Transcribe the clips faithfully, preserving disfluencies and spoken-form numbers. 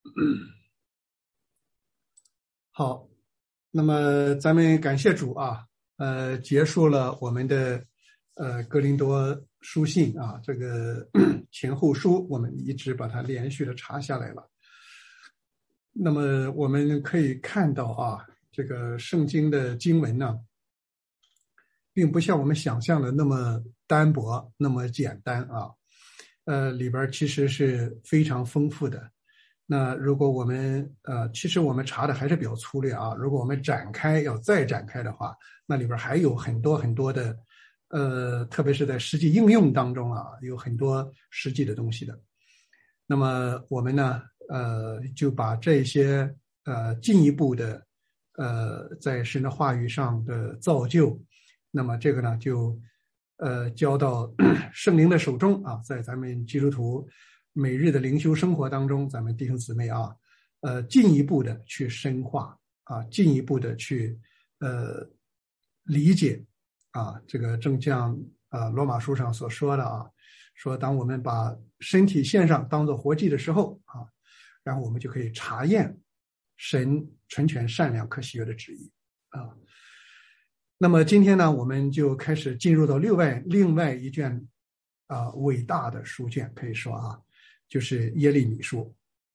好，那么咱们感谢主啊，呃，结束了我们的呃哥林多书信啊，这个前后书我们一直把它连续的查下来了。那么我们可以看到啊，这个圣经的经文呢，并不像我们想象的那么单薄，那么简单啊，呃，里边其实是非常丰富的。那如果我们呃，其实我们查的还是比较粗略啊。如果我们展开要再展开的话，那里边还有很多很多的，呃，特别是在实际应用当中啊，有很多实际的东西的。那么我们呢，呃，就把这些呃进一步的呃在神的话语上的造就，那么这个呢就呃交到圣灵的手中啊，在咱们基督徒每日的灵修生活当中，咱们弟兄姊妹啊，呃，进一步的去深化啊，进一步的去呃理解啊，这个正像啊罗马书上所说的啊，说当我们把身体献上当作活祭的时候啊，然后我们就可以查验神纯全善良可喜悦的旨意啊。那么今天呢，我们就开始进入到另外另外一卷啊伟大的书卷，可以说啊。就是耶利米书。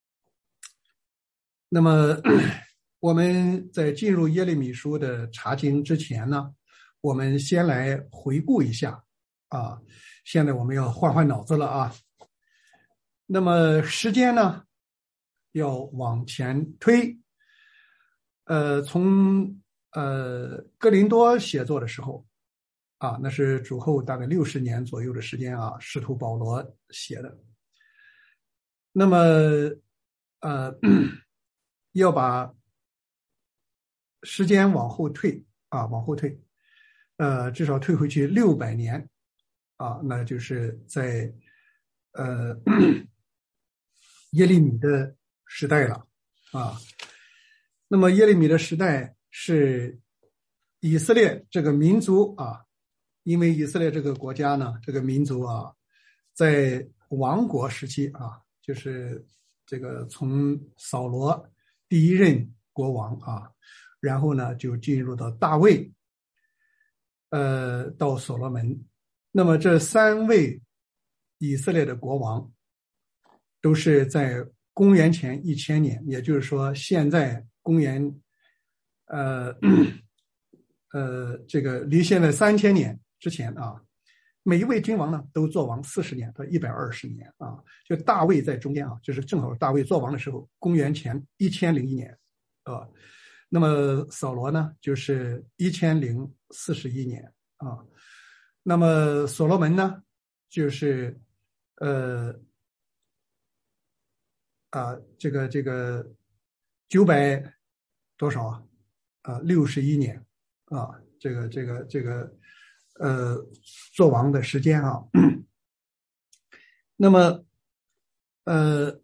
那么我们在进入耶利米书的查经之前呢，我们先来回顾一下啊。现在我们要换换脑子了啊。那么时间呢要往前推，呃，从呃哥林多写作的时候啊，那是主后大概六十年左右的时间啊，使徒保罗写的。那么，呃，要把时间往后退啊，往后退，呃，至少退回去六百年啊，那就是在呃耶利米的时代了啊。那么耶利米的时代是以色列这个民族啊，因为以色列这个国家呢，这个民族啊，在亡国时期啊。就是这个从扫罗第一任国王啊，然后呢就进入到大卫，呃，到所罗门。那么这三位以色列的国王都是在公元前一千年，也就是说现在公元呃呃这个离现在三千年之前啊。每一位君王呢，都做王四十年到一百二十年啊，就大卫在中间啊，就是正好大卫做王的时候，公元前一千零一年，啊，那么扫罗呢，就是一千零四十一年啊，那么所罗门呢，就是呃啊这个这个九百多少啊啊六十一年啊，这个这个这个。呃，做王的时间啊，那么，呃，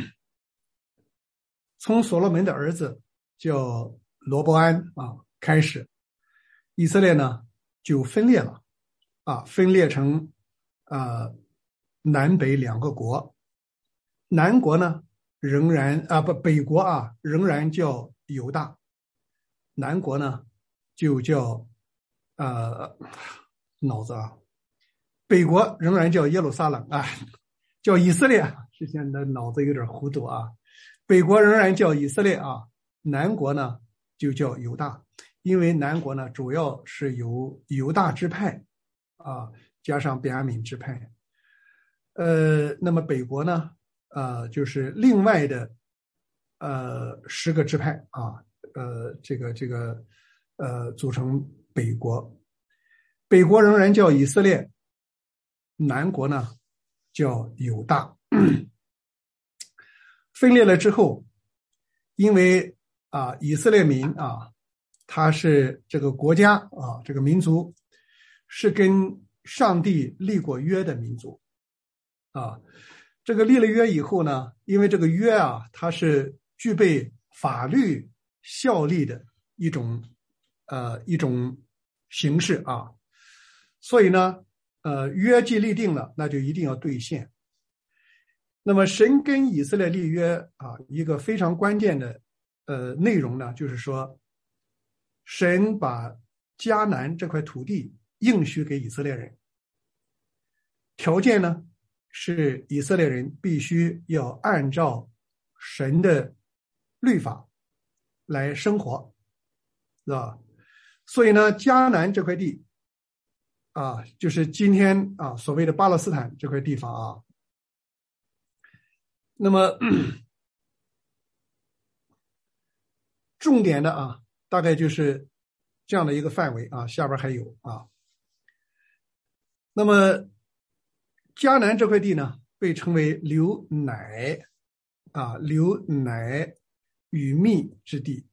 从所罗门的儿子叫罗伯安啊开始，以色列呢就分裂了啊，分裂成啊、呃、南北两个国，南国呢仍然啊不北国啊仍然叫犹大，南国呢就叫呃。脑子啊，北国仍然叫耶路撒冷啊，叫以色列。之前的脑子有点糊涂啊。北国仍然叫以色列啊，南国呢就叫犹大，因为南国呢主要是由犹大支派啊加上便雅悯支派。呃，那么北国呢，呃，就是另外的呃十个支派啊，呃，这个这个呃组成北国。北国仍然叫以色列，南国呢叫犹大。分裂了之后，因为啊以色列民啊，他是这个国家啊这个民族是跟上帝立过约的民族啊。这个立了约以后呢，因为这个约啊，它是具备法律效力的一种呃一种形式啊。所以呢，呃，约既立定了，那就一定要兑现。 那么神跟以色列立约啊，一个非常关键的呃内容呢，就是说神把迦南这块土地应许给以色列人，条件呢是以色列人必须要按照神的律法来生活，是吧？所以呢，迦南这块地啊，就是今天啊所谓的巴勒斯坦这块地方啊，那么重点的啊，大概就是这样的一个范围啊，下边还有啊。那么迦南这块地呢，被称为流奶啊，流奶与蜜之地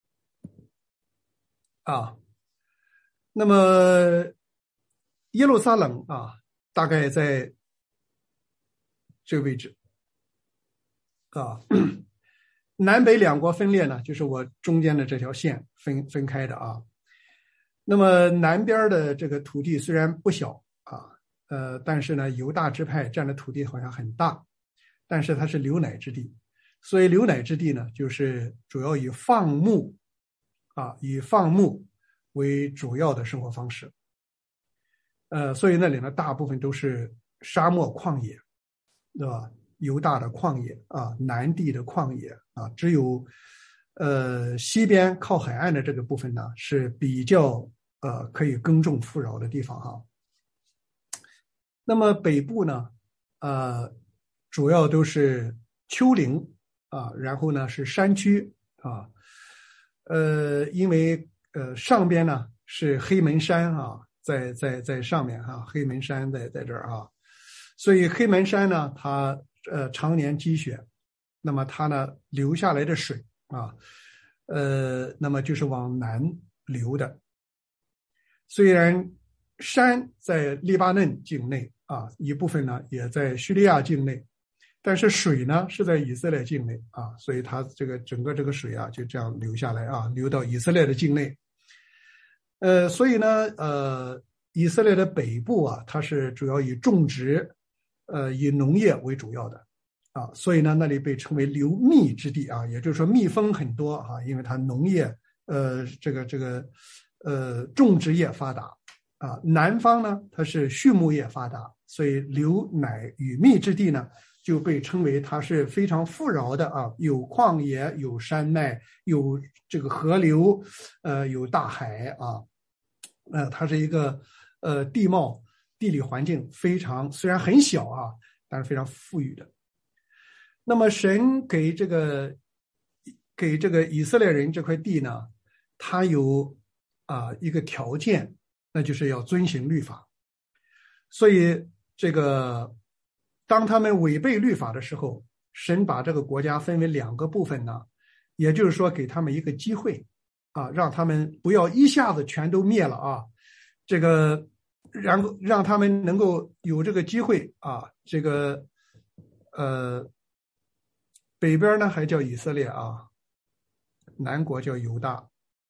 啊。那么耶路撒冷啊，大概在这个位置啊。南北两国分裂呢，就是我中间的这条线分分开的啊。那么南边的这个土地虽然不小啊，呃，但是呢，犹大支派占的土地好像很大，但是它是流奶之地，所以流奶之地呢，就是主要以放牧啊，以放牧为主要的生活方式。呃，所以那里呢，大部分都是沙漠旷野，对吧？犹大的旷野啊，南地的旷野啊，只有呃西边靠海岸的这个部分呢，是比较呃可以耕种富饶的地方哈。那么北部呢，呃，主要都是丘陵啊，然后呢是山区啊，呃，因为呃上边呢是黑门山啊，在在在上面哈、啊，黑门山在在这儿啊，所以黑门山呢，它呃常年积雪，那么它呢流下来的水啊，呃，那么就是往南流的。虽然山在黎巴嫩境内啊，一部分呢也在叙利亚境内，但是水呢是在以色列境内啊，所以它这个整个这个水啊就这样流下来啊，流到以色列的境内。呃，所以呢，呃，以色列的北部啊，它是主要以种植，呃，以农业为主要的啊，所以呢，那里被称为流蜜之地啊，也就是说蜜蜂很多啊，因为它农业，呃，这个这个，呃，种植业发达啊。南方呢，它是畜牧业发达，所以流奶与蜜之地呢，就被称为它是非常富饶的啊，有旷野，有山脉，有这个河流，呃，有大海啊。呃，它是一个呃地貌地理环境非常虽然很小啊，但是非常富裕的。那么神给这个给这个以色列人这块地呢，它有啊、呃、一个条件，那就是要遵行律法。所以这个当他们违背律法的时候，神把这个国家分为两个部分呢，也就是说给他们一个机会。啊，让他们不要一下子全都灭了啊，这个，然后让他们能够有这个机会啊，这个，呃，北边呢还叫以色列啊，南国叫犹大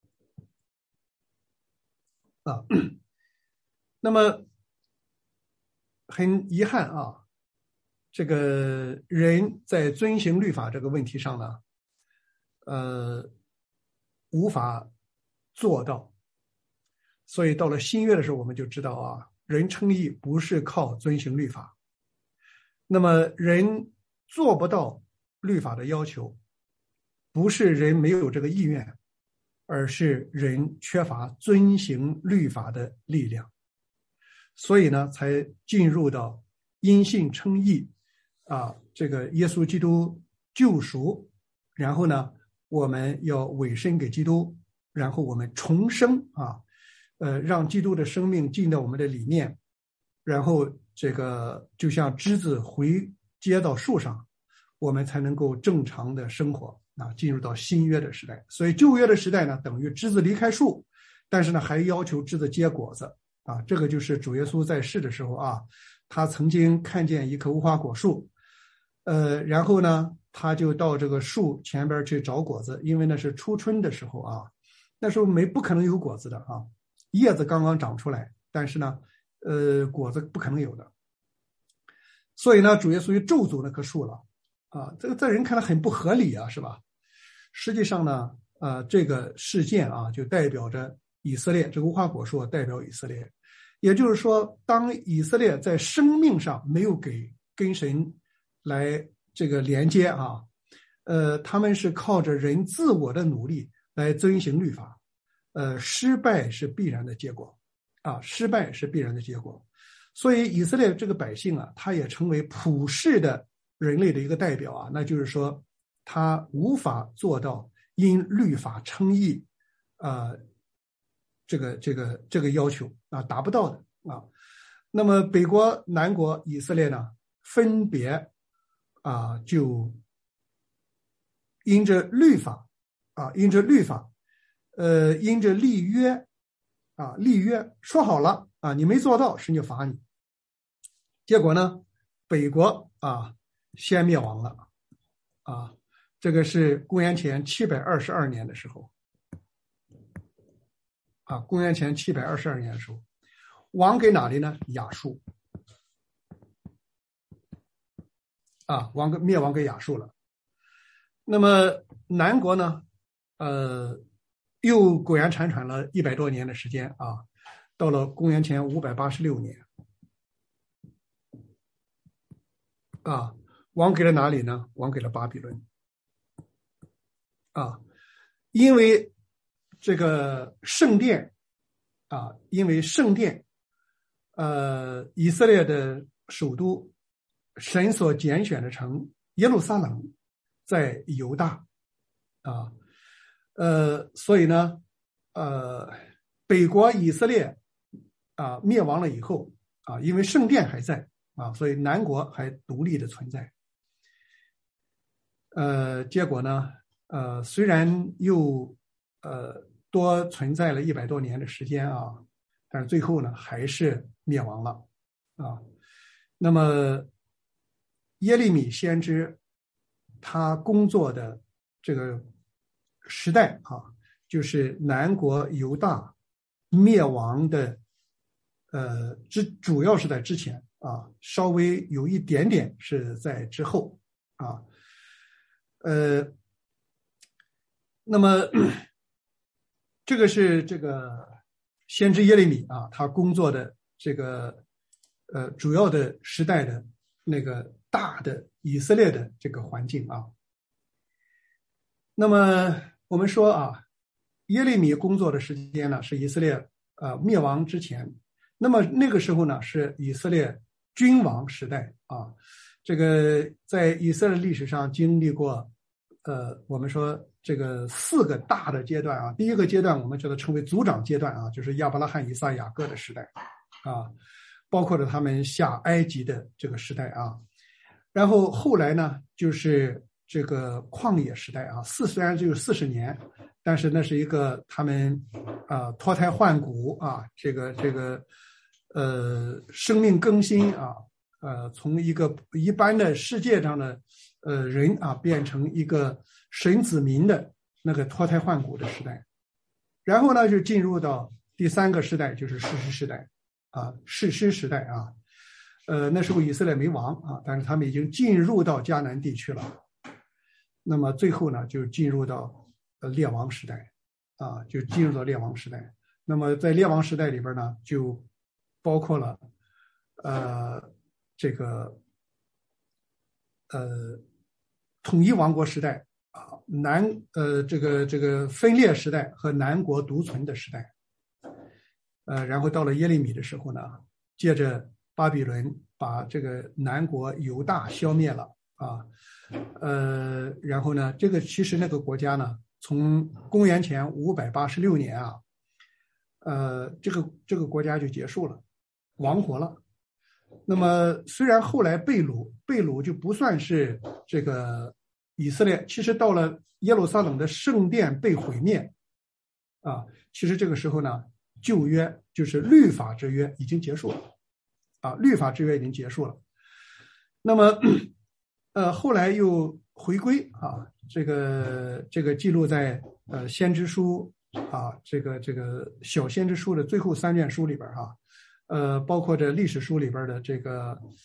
啊，那么很遗憾啊，这个人在遵行律法这个问题上呢，呃。无法做到，所以到了新约的时候，我们就知道啊，人称义不是靠遵行律法。那么人做不到律法的要求，不是人没有这个意愿，而是人缺乏遵行律法的力量。所以呢，才进入到因信称义啊，这个耶稣基督救赎，然后呢。我们要委身给基督，然后我们重生啊，呃，让基督的生命进到我们的里面，然后这个就像枝子回接到树上，我们才能够正常的生活啊，进入到新约的时代。所以旧约的时代呢，等于枝子离开树，但是呢，还要求枝子结果子啊。这个就是主耶稣在世的时候啊，他曾经看见一棵无花果树，呃，然后呢。他就到这个树前边去找果子，因为那是初春的时候啊，那时候没不可能有果子的啊，叶子刚刚长出来，但是呢，呃，果子不可能有的。 所以呢，主耶稣就咒诅那棵树了啊，这个在人看来很不合理啊，是吧？实际上呢，呃，这个事件啊，就代表着以色列，这个无花果树代表以色列，也就是说，当以色列在生命上没有给跟神来这个连接啊，呃，他们是靠着人自我的努力来遵行律法，呃，失败是必然的结果，啊，失败是必然的结果。所以以色列这个百姓啊，他也成为普世的人类的一个代表啊，那就是说，他无法做到因律法称义，呃，这个这个这个要求啊，达不到的啊。那么北国、南国以色列呢，分别啊，就因着律法啊，因着律法，呃，因着立约啊，立约说好了啊，你没做到，神就罚你。结果呢，北国啊先灭亡了啊，这个是公元前七百二十二年的时候啊，公元前七百二十二年的时候，亡给哪里呢？亚述啊，亡给灭亡给亚述了。那么南国呢，呃，又苟延残喘了一百多年的时间啊，到了公元前五百八十六年，啊，亡给了哪里呢？亡给了巴比伦，啊，因为这个圣殿，啊，因为圣殿，呃，以色列的首都，神所拣选的城耶路撒冷，在犹大，啊，呃，所以呢，呃，北国以色列啊灭亡了以后啊，因为圣殿还在啊，所以南国还独立的存在。呃，结果呢，呃，虽然又呃多存在了一百多年的时间啊，但是最后呢还是灭亡了啊。那么耶利米先知他工作的这个时代啊，就是南国犹大灭亡的，呃，之主要是在之前啊，稍微有一点点是在之后啊，呃，那么这个是这个先知耶利米啊，他工作的这个呃主要的时代的那个大的以色列的这个环境啊。那么我们说啊，耶利米工作的时间呢是以色列呃灭亡之前，那么那个时候呢是以色列君王时代啊。这个在以色列历史上经历过呃我们说这个四个大的阶段啊。第一个阶段我们叫它称为族长阶段啊，就是亚伯拉罕、以撒、雅各的时代啊，包括了他们下埃及的这个时代啊。然后后来呢就是这个旷野时代啊，四虽然只有四十年，但是那是一个他们啊、呃、脱胎换骨啊，这个这个呃生命更新啊，呃从一个一般的世界上的呃人啊变成一个神子民的那个脱胎换骨的时代。然后呢就进入到第三个时代，就是士师时代啊，士师时代啊。呃，那时候以色列没亡啊，但是他们已经进入到迦南地区了。那么最后呢，就进入到呃列王时代，啊，就进入到列王时代。那么在列王时代里边呢，就包括了呃这个呃统一王国时代啊，南呃这个这个分裂时代和南国独存的时代。呃，然后到了耶利米的时候呢，接着巴比伦把这个南国犹大消灭了啊，呃，然后呢，这个其实那个国家呢，从公元前五百八十六年啊，呃，这个这个国家就结束了，亡国了。那么虽然后来被掳，被掳就不算是这个以色列，其实到了耶路撒冷的圣殿被毁灭啊，其实这个时候呢，旧约就是律法之约已经结束了。啊，律法之约已经结束了。那么，呃，后来又回归啊，这个这个记录在呃先知书啊，这个这个小先知书的最后三卷书里边哈、啊，呃，包括这历史书里边的这个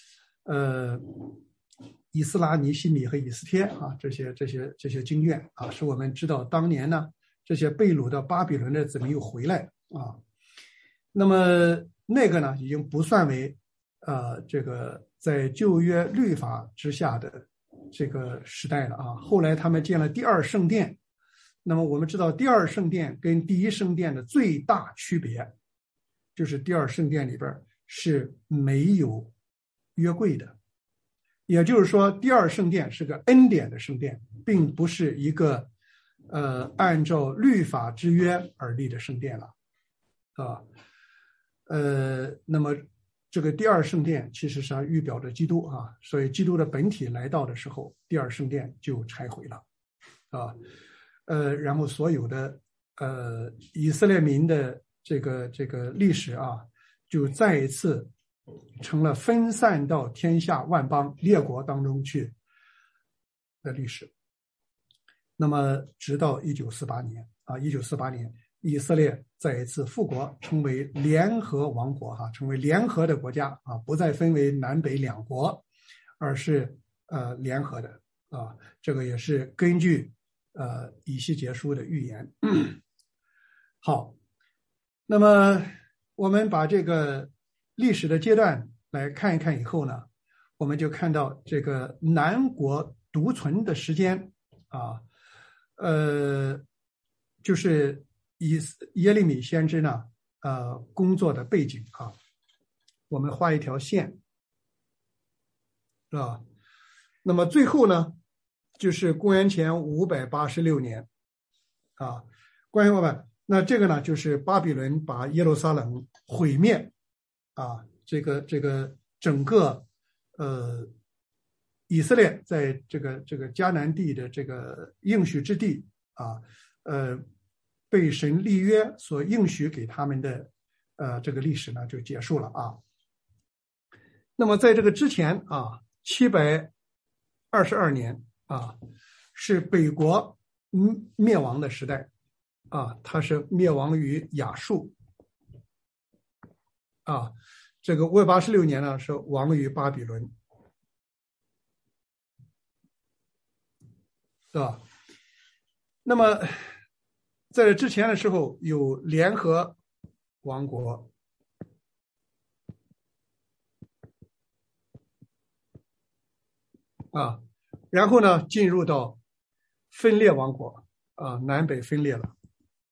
呃以斯拉、尼希米和以斯帖啊，这些这些这些经卷啊，使我们知道当年呢这些被掳到巴比伦的怎么又回来啊。那么那个呢，已经不算为呃这个在旧约律法之下的这个时代了啊。后来他们建了第二圣殿，那么我们知道第二圣殿跟第一圣殿的最大区别，就是第二圣殿里边是没有约柜的，也就是说第二圣殿是个恩典的圣殿，并不是一个呃按照律法之约而立的圣殿了啊。呃，那么这个第二圣殿其实上预表着基督啊，所以基督的本体来到的时候，第二圣殿就拆毁了啊。呃，然后所有的呃以色列民的这个这个历史啊，就再一次成了分散到天下万邦列国当中去的历史。那么直到一九四八年啊，一九四八年以色列再一次复国，成为联合王国哈、啊，成为联合的国家啊，不再分为南北两国，而是呃联合的啊。这个也是根据呃以西结书的预言。好，那么我们把这个历史的阶段来看一看以后呢，我们就看到这个南国独存的时间啊，呃，就是以耶利米先知呢，呃，工作的背景啊，我们画一条线，是吧？那么最后呢，就是公元前五百八十六年，啊，观众朋友们，那这个呢，就是巴比伦把耶路撒冷毁灭，啊，这个这个整个呃以色列在这个这个迦南地的这个应许之地啊，呃。被神立约所应许给他们的呃这个历史呢就结束了啊。那么在这个之前啊，七百二十二年啊，是北国灭亡的时代啊，它是灭亡于亚述啊。这个五百八十六年呢是亡于巴比伦，对吧？那么在之前的时候有联合王国啊，然后呢进入到分裂王国啊，南北分裂了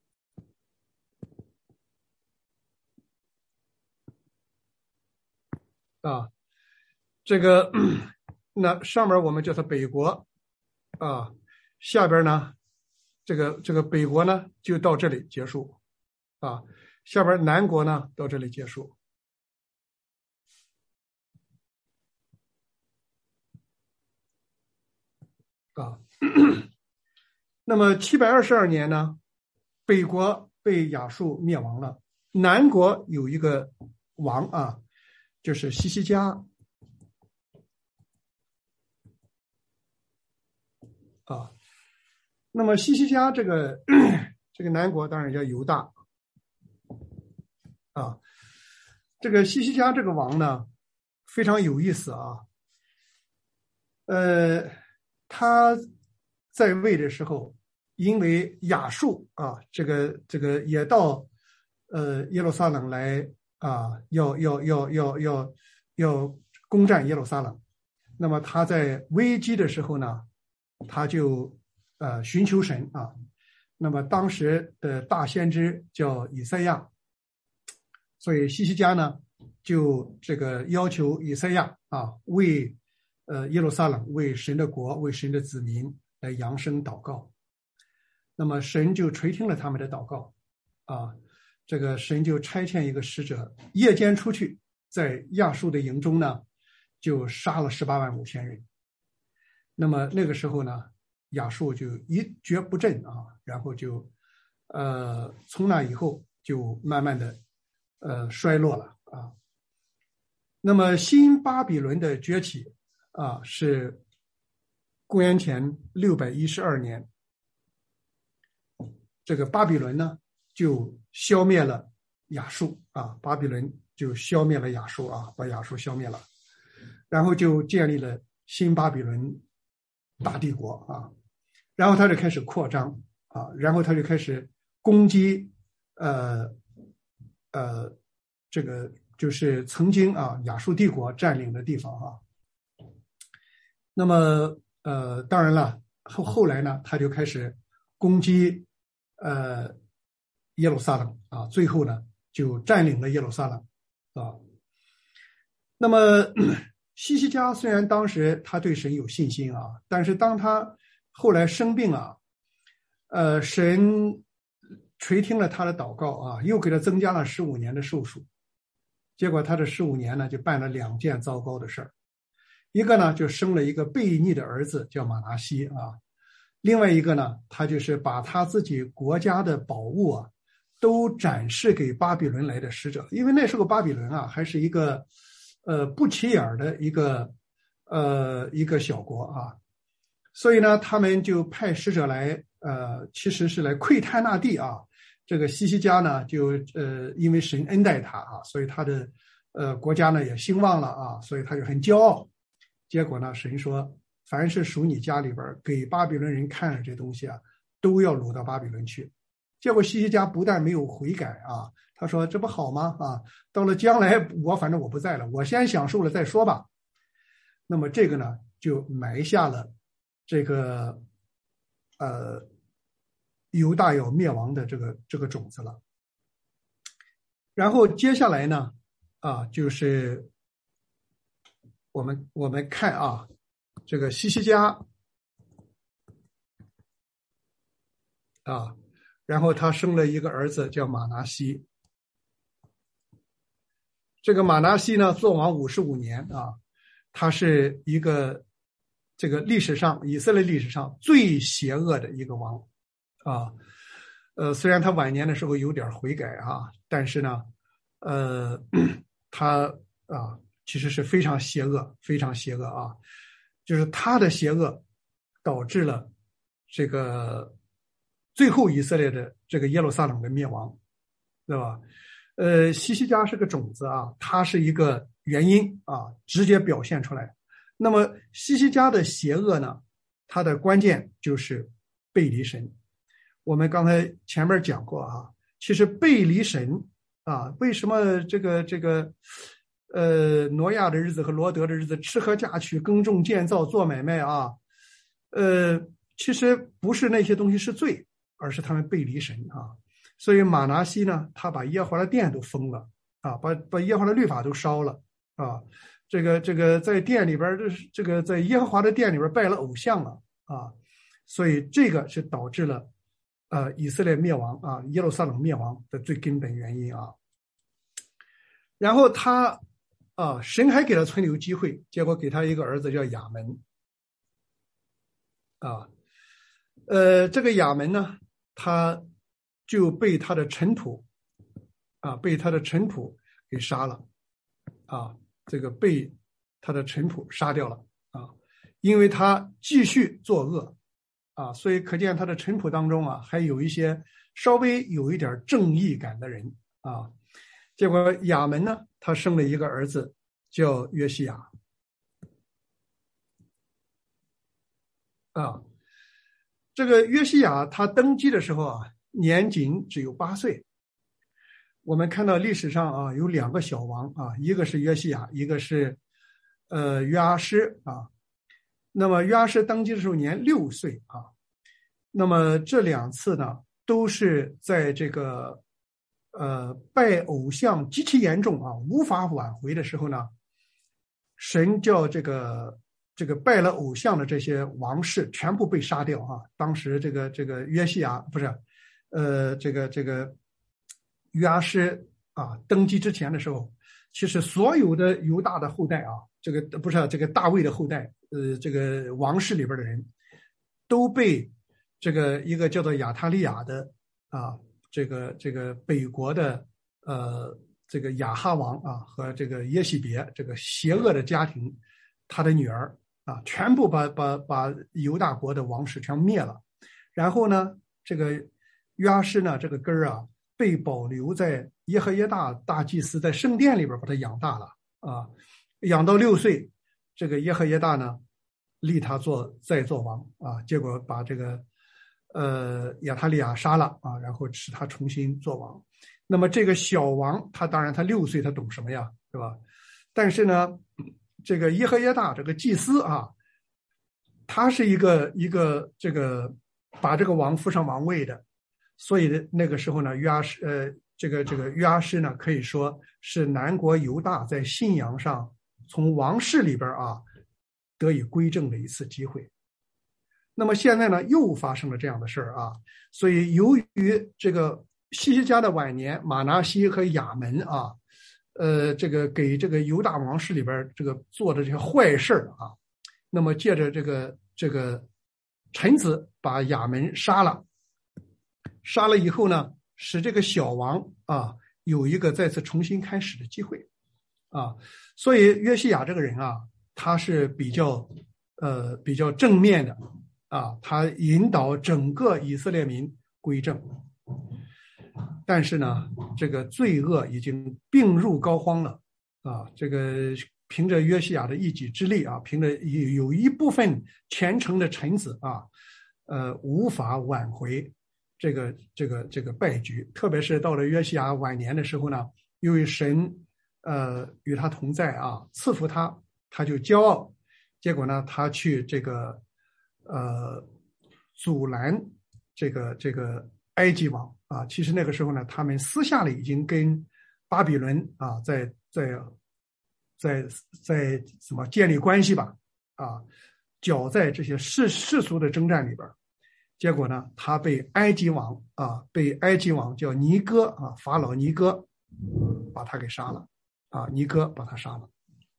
啊。这个那上面我们叫它北国啊，下边呢这个这个北国呢就到这里结束啊，下边南国呢到这里结束啊。那么七百二十二年呢，北国被亚述灭亡了，南国有一个王啊，就是西西家啊。那么西西家这个这个南国当然叫犹大啊。这个西西家这个王呢非常有意思啊，呃，他在位的时候，因为亚述啊，这个这个也到呃耶路撒冷来啊，要要要要要要攻占耶路撒冷，那么他在危机的时候呢，他就呃寻求神啊。那么当时的大先知叫以赛亚，所以西西家呢就这个要求以赛亚啊为呃耶路撒冷、为神的国、为神的子民来扬声祷告。那么神就垂听了他们的祷告啊，这个神就差遣一个使者夜间出去，在亚述的营中呢就杀了十八万五千人。那么那个时候呢，亚述就一蹶不振啊，然后就呃从那以后就慢慢的呃衰落了啊。那么新巴比伦的崛起啊，是公元前六百一十二年，这个巴比伦呢就消灭了亚述啊，巴比伦就消灭了亚述啊，把亚述消灭了。 然后就建立了新巴比伦大帝国啊，然后他就开始扩张啊，然后他就开始攻击呃呃这个就是曾经啊亚述帝国占领的地方啊。那么呃当然了，后后来呢，他就开始攻击呃耶路撒冷啊，最后呢就占领了耶路撒冷啊。那么希西家虽然当时他对神有信心啊，但是当他后来生病啊，呃，神垂听了他的祷告啊，又给他增加了十五年的寿数。结果他这十五年呢，就办了两件糟糕的事儿。一个呢，就生了一个悖逆的儿子，叫马拿西啊；另外一个呢，他就是把他自己国家的宝物啊，都展示给巴比伦来的使者。因为那时候巴比伦啊，还是一个呃不起眼的一个呃一个小国啊，所以呢，他们就派使者来，呃，其实是来窥探那地啊。这个希西家呢，就呃，因为神恩待他啊，所以他的呃国家呢也兴旺了啊，所以他就很骄傲。结果呢，神说，凡是属你家里边给巴比伦人看的这东西啊，都要掳到巴比伦去。结果希西家不但没有悔改啊，他说这不好吗？啊，到了将来我反正我不在了，我先享受了再说吧。那么这个呢，就埋下了这个呃犹大要灭亡的这个这个种子了。然后接下来呢，啊，就是我们我们看啊，这个希西家啊，然后他生了一个儿子叫马拿西。这个马拿西呢，做王五十五年啊，他是一个这个历史上以色列历史上最邪恶的一个王啊。呃，虽然他晚年的时候有点悔改啊，但是呢，呃，他啊其实是非常邪恶，非常邪恶啊。就是他的邪恶导致了这个最后以色列的这个耶路撒冷的灭亡，对吧？呃，希西家是个种子啊，它是一个原因啊，直接表现出来。那么希西家的邪恶呢，它的关键就是背离神。我们刚才前面讲过啊，其实背离神啊，为什么这个这个呃挪亚的日子和罗德的日子吃喝嫁娶耕种建造做买卖啊，呃其实不是那些东西是罪，而是他们背离神啊。所以马拿西呢，他把耶和华的殿都封了啊，把把耶和华的律法都烧了啊，这个这个在殿里边这个在耶和华的殿里边拜了偶像了啊，所以这个是导致了呃以色列灭亡啊，耶路撒冷灭亡的最根本原因啊。然后他啊，神还给他存留机会，结果给他一个儿子叫亚门啊，呃，这个亚门呢，他就被他的臣仆啊，被他的臣仆给杀了啊，这个被他的臣仆杀掉了啊，因为他继续作恶啊，所以可见他的臣仆当中啊，还有一些稍微有一点正义感的人啊。结果亚门呢，他生了一个儿子叫约西亚啊。这个约西亚他登基的时候啊，年仅只有八岁。我们看到历史上啊，有两个小王啊，一个是约西亚，一个是呃约阿施啊。那么约阿施登基的时候年六岁啊。那么这两次呢，都是在这个呃拜偶像极其严重啊，无法挽回的时候呢，神叫这个。这个拜了偶像的这些王室全部被杀掉啊！当时这个这个约西亚不是，呃，这个这个约阿施啊，登基之前的时候，其实所有的犹大的后代啊，这个不是、啊、这个大卫的后代，呃，这个王室里边的人，都被这个一个叫做亚他利亚的啊，这个这个北国的呃这个亚哈王啊和这个耶洗别这个邪恶的家庭，他的女儿。啊，全部把把把犹大国的王室全灭了，然后呢，这个约阿施呢，这个根儿啊，被保留在耶和耶大大祭司在圣殿里边把他养大了啊，养到六岁， 这个耶和耶大呢立他做再做王啊，结果把这个呃亚他利亚杀了啊，然后使他重新做王。那么这个小王他当然他六岁，他懂什么呀，对吧？但是呢，这个耶和耶大这个祭司啊，他是一个一个这个把这个王扶上王位的，所以那个时候呢，约阿施呃这个这个约阿施呢，可以说是南国犹大在信仰上从王室里边啊得以归正的一次机会。那么现在呢，又发生了这样的事儿啊，所以由于这个西西家的晚年，马拿西和亚门啊，呃，这个给这个犹大王室里边这个做的这些坏事啊，那么借着这个这个臣子把亚门杀了，杀了以后呢，使这个小王啊有一个再次重新开始的机会啊，所以约西亚这个人啊，他是比较呃比较正面的啊，他引导整个以色列民归正。但是呢，这个罪恶已经病入膏肓了啊！这个凭着约西亚的一己之力啊，凭着有一部分虔诚的臣子啊，呃，无法挽回这个这个这个败局。特别是到了约西亚晚年的时候呢，因为神呃与他同在啊，赐福他，他就骄傲，结果呢，他去这个呃阻拦这个这个埃及王啊。其实那个时候呢，他们私下里已经跟巴比伦啊在在在在怎么建立关系吧啊，搅在这些世世俗的征战里边。结果呢，他被埃及王啊，被埃及王叫尼哥啊，法老尼哥把他给杀了啊，尼哥把他杀了。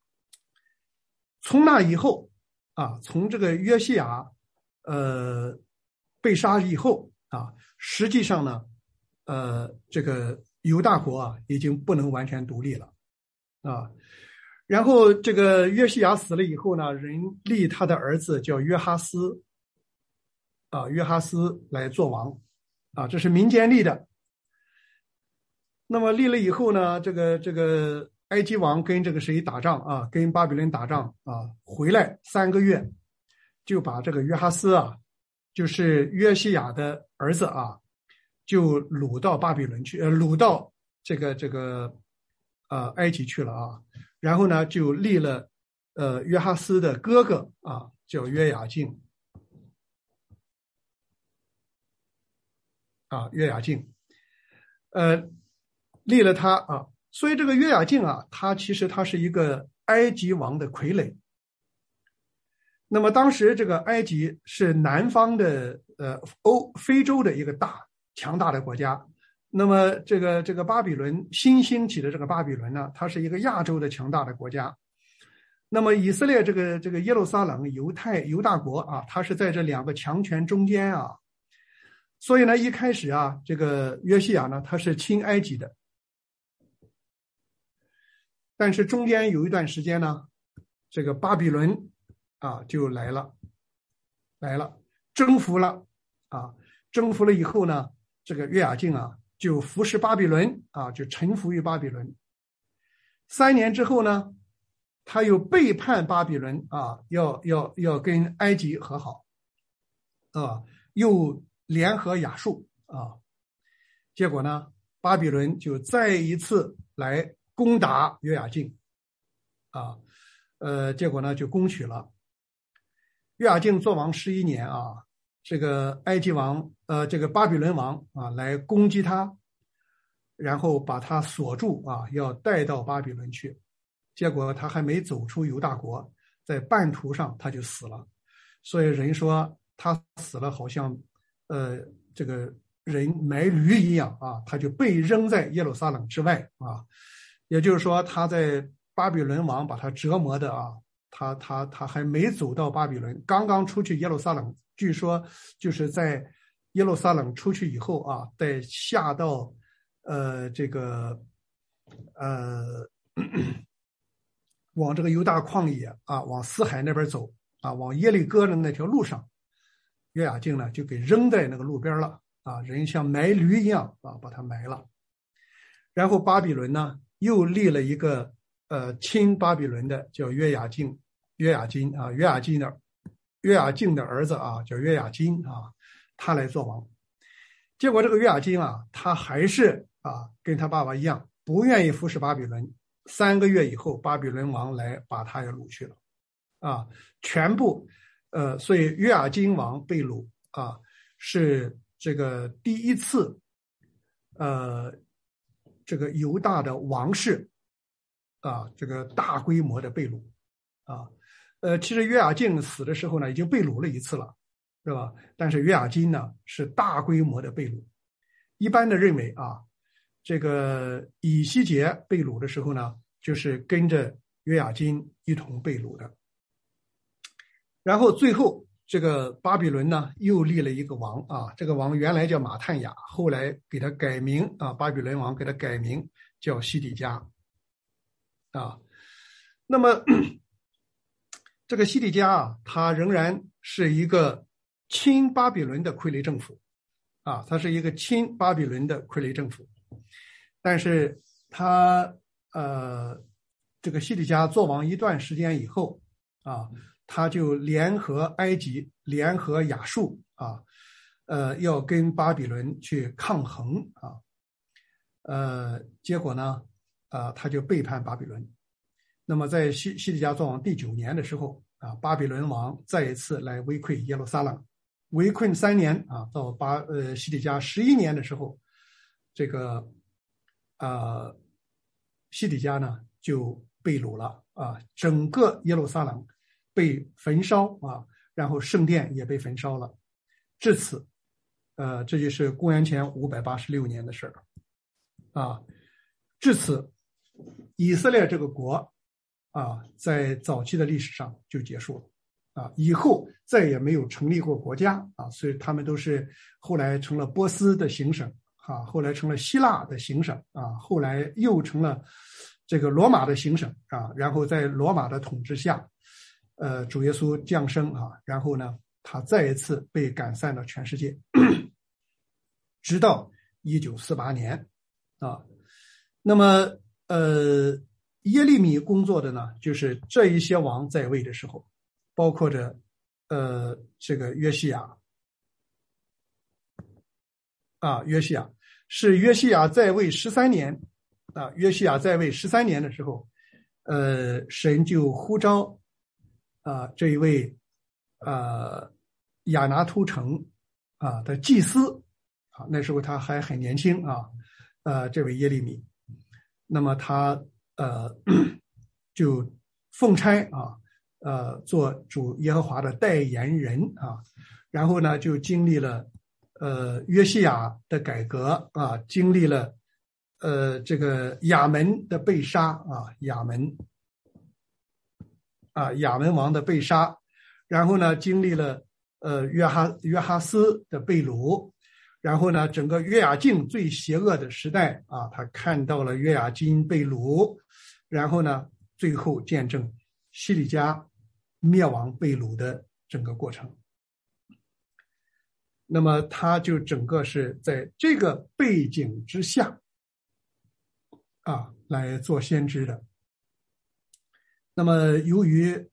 从那以后啊，从这个约西亚呃被杀以后啊，实际上呢，呃，这个犹大国啊已经不能完全独立了啊。然后这个约西亚死了以后呢，人立他的儿子叫约哈斯啊，约哈斯来做王啊，这是民间立的。那么立了以后呢，这个这个埃及王跟这个谁打仗啊，跟巴比伦打仗啊，回来三个月就把这个约哈斯啊，就是约西亚的儿子啊，就掳到巴比伦去，呃，掳到这个这个呃埃及去了啊。然后呢，就立了呃约哈斯的哥哥啊，叫约雅敬啊，约雅敬，呃，立了他啊。所以这个约雅敬啊，他其实他是一个埃及王的傀儡。那么当时这个埃及是南方的呃欧非洲的一个大强大的国家。那么这个这个巴比伦新兴起的这个巴比伦呢，它是一个亚洲的强大的国家。那么以色列这个这个耶路撒冷犹太犹大国啊，它是在这两个强权中间啊。所以呢，一开始啊，这个约西亚呢，他是亲埃及的。但是中间有一段时间呢，这个巴比伦啊就来了，来了，征服了啊，征服了以后呢，这个约雅敬啊就服侍巴比伦啊，就臣服于巴比伦。三年之后呢，他又背叛巴比伦啊，要要要跟埃及和好啊，又联合亚述啊，结果呢，巴比伦就再一次来攻打约雅敬啊，呃，结果呢就攻取了。约雅敬做王十一年啊，这个埃及王呃，这个巴比伦王啊来攻击他，然后把他锁住啊，要带到巴比伦去。结果他还没走出犹大国，在半途上他就死了。所以人说他死了，好像呃这个人埋驴一样啊，他就被扔在耶路撒冷之外啊。也就是说，他在巴比伦王把他折磨的啊，他他他还没走到巴比伦，刚刚出去耶路撒冷，据说就是在耶路撒冷出去以后啊，再下到呃这个呃往这个犹大旷野啊，往死海那边走啊，往耶利哥的那条路上，约雅敬呢就给扔在那个路边了啊，人像埋驴一样啊，把他埋了。然后巴比伦呢又立了一个呃亲巴比伦的叫约雅敬约雅斤啊，约雅斤的约雅敬的儿子啊，叫约雅斤啊，他来做王。结果这个约雅斤啊，他还是啊跟他爸爸一样，不愿意服侍巴比伦。三个月以后，巴比伦王来把他也掳去了，啊，全部，呃，所以约雅斤王被掳啊，是这个第一次，呃，这个犹大的王室啊，这个大规模的被掳啊，呃，其实约雅敬死的时候呢，已经被掳了一次了，是吧？但是约雅斤呢，是大规模的被掳。一般的认为啊，这个以西结被掳的时候呢，就是跟着约雅斤一同被掳的。然后最后这个巴比伦呢又立了一个王啊，这个王原来叫马探雅，后来给他改名啊，巴比伦王给他改名叫西底家啊。那么这个西底家啊，他仍然是一个亲巴比伦的傀儡政府啊，他是一个亲巴比伦的傀儡政府，但是他呃，这个西底家做王一段时间以后啊，他就联合埃及，联合亚述啊，呃，要跟巴比伦去抗衡啊，呃，结果呢，啊，他就背叛巴比伦。那么在西西底家做王第九年的时候啊，巴比伦王再一次来围困耶路撒冷。围困三年啊，到巴呃西底家十一年的时候，这个呃西底家呢就被掳了啊，整个耶路撒冷被焚烧啊，然后圣殿也被焚烧了。至此，呃，这就是公元前五百八十六年的事儿啊。至此，以色列这个国啊，在早期的历史上就结束了。啊，以后再也没有成立过国家啊，所以他们都是后来成了波斯的行省啊，后来成了希腊的行省啊，后来又成了这个罗马的行省啊，然后在罗马的统治下，呃，主耶稣降生啊，然后呢，他再一次被赶散到全世界，直到一九四八年啊。那么呃，耶利米工作的呢，就是这一些王在位的时候。包括着，呃，这个约西亚，啊，约西亚是约西亚在位十三年，啊，约西亚在位十三年的时候，呃，神就呼召，啊，这一位，呃，亚拿突城，啊的祭司，啊，那时候他还很年轻啊，呃，这位耶利米，那么他呃就奉差啊。呃，做主耶和华的代言人啊，然后呢，就经历了呃约西亚的改革啊，经历了呃这个亚门的被杀啊，亚门啊亚门王的被杀，然后呢，经历了呃约哈约哈斯的被掳，然后呢，整个约雅敬最邪恶的时代啊，他看到了约雅斤被掳，然后呢，最后见证西底家灭亡被掳的整个过程。那么他就整个是在这个背景之下啊来做先知的。那么由于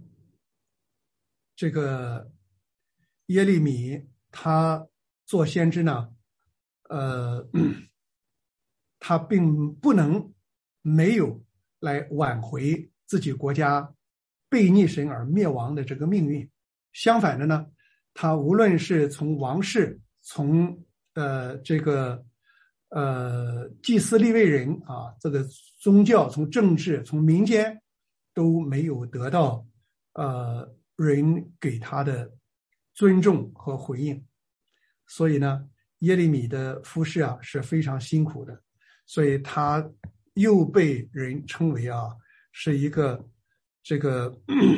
这个耶利米他做先知呢，呃，他并不能没有来挽回自己国家背逆神而灭亡的这个命运。相反的呢，他无论是从王室，从呃这个呃祭司利未人啊，这个宗教，从政治，从民间都没有得到呃人给他的尊重和回应。所以呢，耶利米的服事啊是非常辛苦的，所以他又被人称为啊是一个这个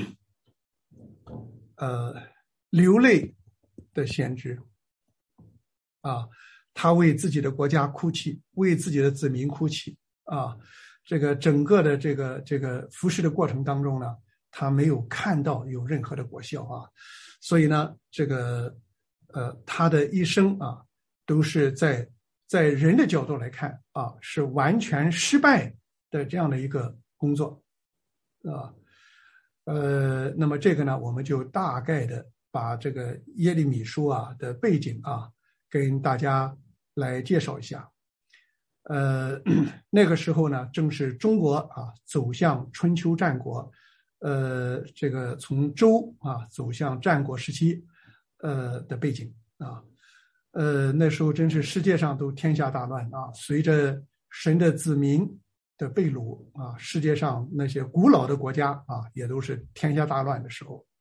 呃流泪的先知啊，他为自己的国家哭泣，为自己的子民哭泣啊。这个整个的这个这个服事的过程当中呢，他没有看到有任何的果效啊，所以呢，这个呃他的一生啊，都是在在人的角度来看啊，是完全失败的这样的一个工作啊。 呃，那么这个呢，我们就大概的把这个耶利米书啊的背景啊，跟大家来介绍一下。呃，那个时候呢，正是中国啊走向春秋战国，呃，这个从周啊走向战国时期，呃的背景啊。呃，那时候真是世界上都天下大乱啊！随着神的子民的被掳啊，世界上那些古老的国家啊，也都是天下大乱的时候。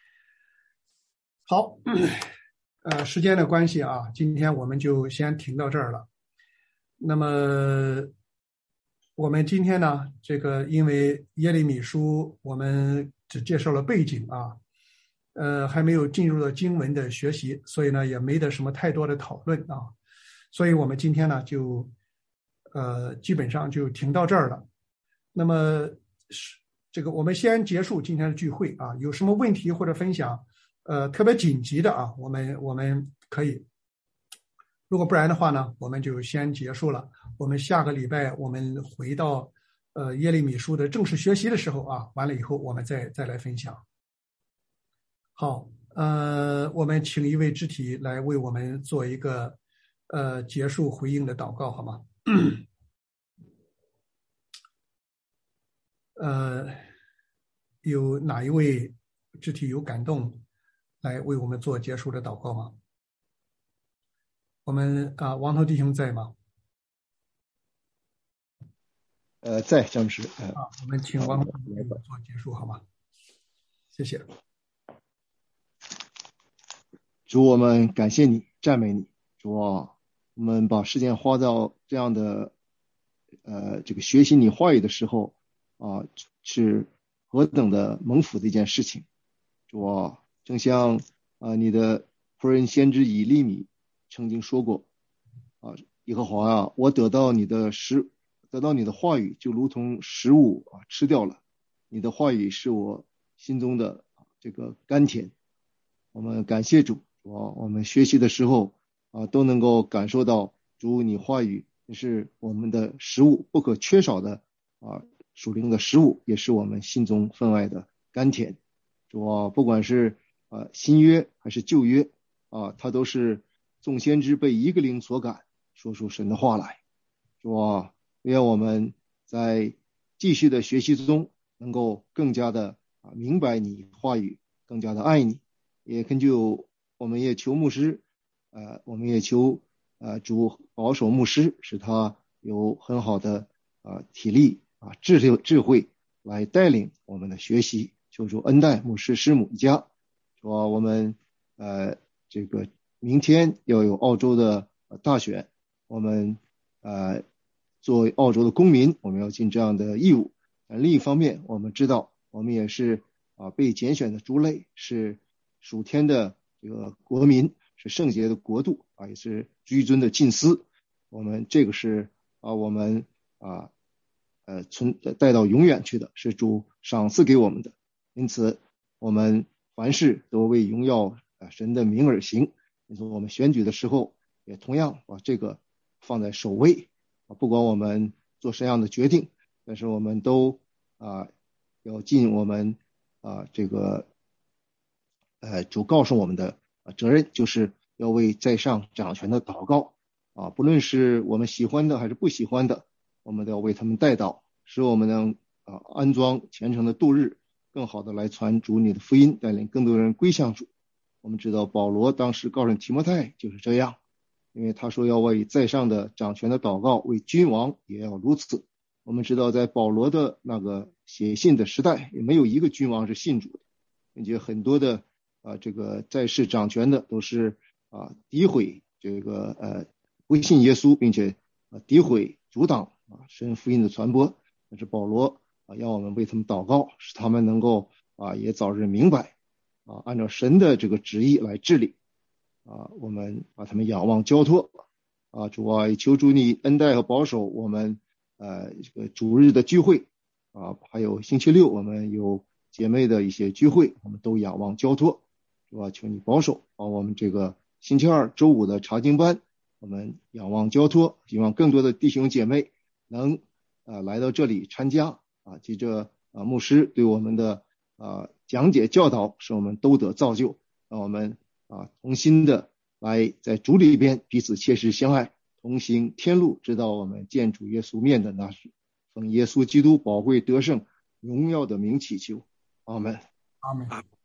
好，呃，时间的关系啊，今天我们就先停到这儿了。那么，我们今天呢，这个因为耶利米书我们只介绍了背景啊。呃，还没有进入到经文的学习，所以呢，也没得什么太多的讨论啊。所以我们今天呢，就呃，基本上就停到这儿了。那么，这个我们先结束今天的聚会啊。有什么问题或者分享，呃，特别紧急的啊，我们我们可以。如果不然的话呢，我们就先结束了。我们下个礼拜我们回到呃耶利米书的正式学习的时候啊，完了以后我们再再来分享。好，呃，我们请一位肢体来为我们做一个呃结束回应的祷告，好吗？呃，有哪一位肢体有感动来为我们做结束的祷告吗？我们啊、呃，王头弟兄在吗？ 呃，在张牧师。呃、 啊，我们请王头弟兄做结束，好吗？谢谢。 主，我们感谢你，赞美你。主啊，我们把时间花到这样的呃这个学习你话语的时候啊，是何等的蒙福的一件事情。主啊，正像啊你的仆人先知以利米曾经说过啊，耶和华啊，我得到你的食，得到你的话语，就如同食物啊吃掉了。你的话语是我心中的这个甘甜。我们感谢主。我们学习的时候啊，都能够感受到主你话语是我们的食物，不可缺少的啊，属灵的食物，也是我们心中分外的甘甜。主啊，不管是啊新约还是旧约啊，它都是众先知被一个灵所感，说出神的话来。主啊，愿我们在继续的学习中，能够更加的啊明白你话语，更加的爱你，也恳求。我们也求牧师，呃，我们也求呃主保守牧师，使他有很好的啊、呃、体力啊智慧智慧来带领我们的学习。求主恩待牧师师母一家。说我们呃这个明天要有澳洲的大选，我们呃作为澳洲的公民，我们要尽这样的义务。呃、另一方面，我们知道我们也是啊、呃、被拣选的族类，是属天的。这个国民，是圣洁的国度啊，也是居尊的祭司。我们这个是啊，我们啊呃存带到永远去的，是主赏赐给我们的。因此，我们凡事都为荣耀啊神的名而行。因此，我们选举的时候，也同样把这个放在首位啊。不管我们做什么样的决定，但是我们都啊要尽我们啊这个。呃，主告诉我们的责任，就是要为在上掌权的祷告啊，不论是我们喜欢的还是不喜欢的，我们都要为他们代祷，使我们能啊安装虔诚的度日，更好的来传主你的福音，带领更多人归向主。我们知道保罗当时告诉提摩太就是这样，因为他说要为在上的掌权的祷告，为君王也要如此。我们知道在保罗的那个写信的时代，也没有一个君王是信主的，并且很多的啊，这个在世掌权的都是啊诋毁这个呃不信耶稣，并且啊诋毁阻挡啊神福音的传播。但是保罗啊要我们为他们祷告，使他们能够啊也早日明白啊按照神的这个旨意来治理啊，我们把他们仰望交托啊，主啊，也求主你恩待和保守我们呃这个主日的聚会啊，还有星期六我们有姐妹的一些聚会，我们都仰望交托。是吧？求你保守，把我们这个星期二、周五的查经班，我们仰望交托，希望更多的弟兄姐妹能啊、呃、来到这里参加啊。接着啊，牧师对我们的啊讲解教导，使我们都得造就，让我们啊同心的来在主里边彼此切实相爱，同行天路，直到我们见主耶稣面的那时。奉耶稣基督宝贵得胜荣耀的名祈求，阿们。 阿门。